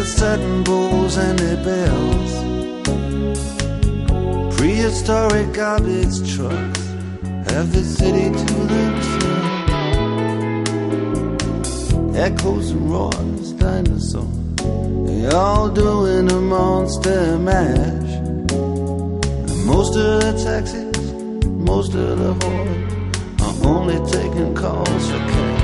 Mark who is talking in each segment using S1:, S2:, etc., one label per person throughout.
S1: satin bowls and their bells. Prehistoric garbage trucks have the city to themselves. Echoes and roars, dinosaurs, they all doing a monster mash. And most of the taxis, most of the whores are only taking calls for cash.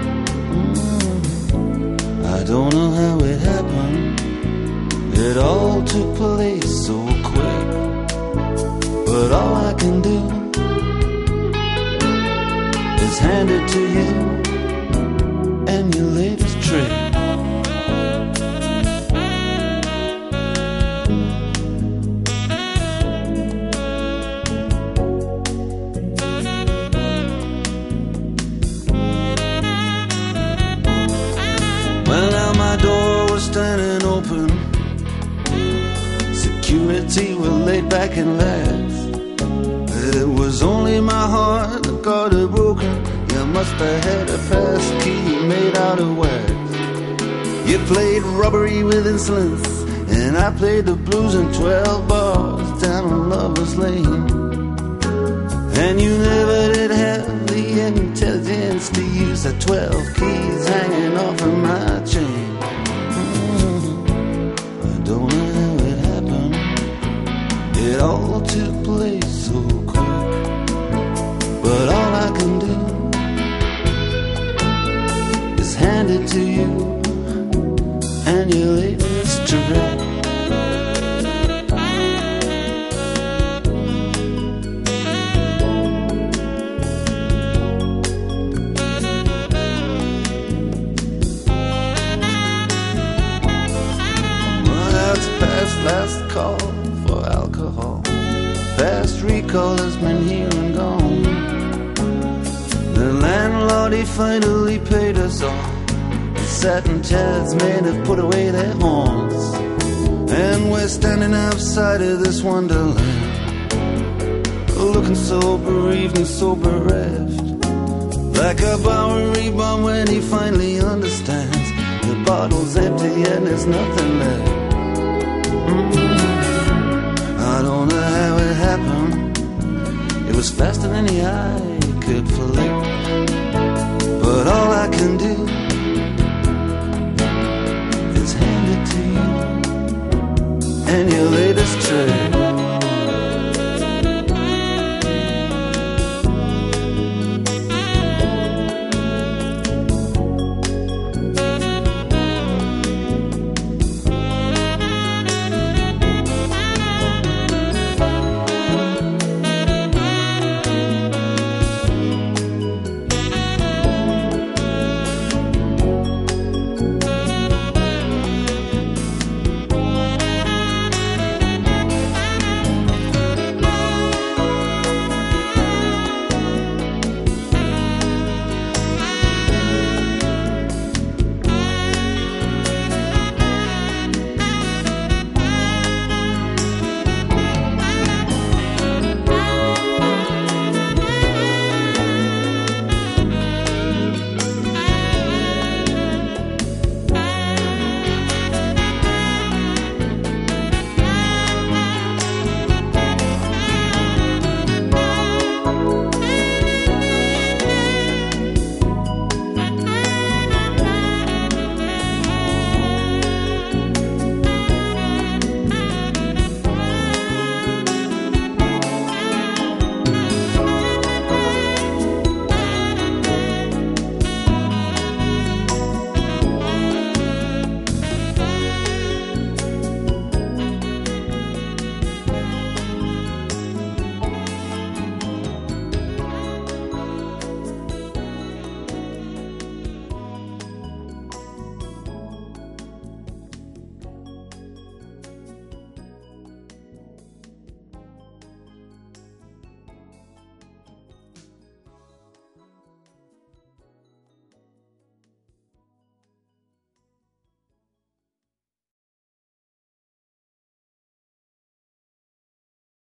S1: I don't know how it happened. It all took place so quick. But all I can do is hand it to you and your latest trick. Well, now my door was standing open. Security were laid back and laughed. It was only my heart that got it broken. You must have had a pass key made out of wax. You played robbery with insolence, and I played the blues in 12 bars down on Lover's Lane. And you never did have the intelligence to use the 12 keys hanging off of my chain. I don't know how it happened. It all took place so quick. But all I can do is hand it to you and your latest trick. Last call for alcohol. Fast recall has been here and gone. The landlord, he finally paid us all. The satin chairs men have put away their horns. And we're standing outside of this wonderland, looking so bereaved and so bereft, like a Bowery bum when he finally understands the bottle's empty and there's nothing left. I don't know how it happened. It was faster than the eye could flick. But all I can do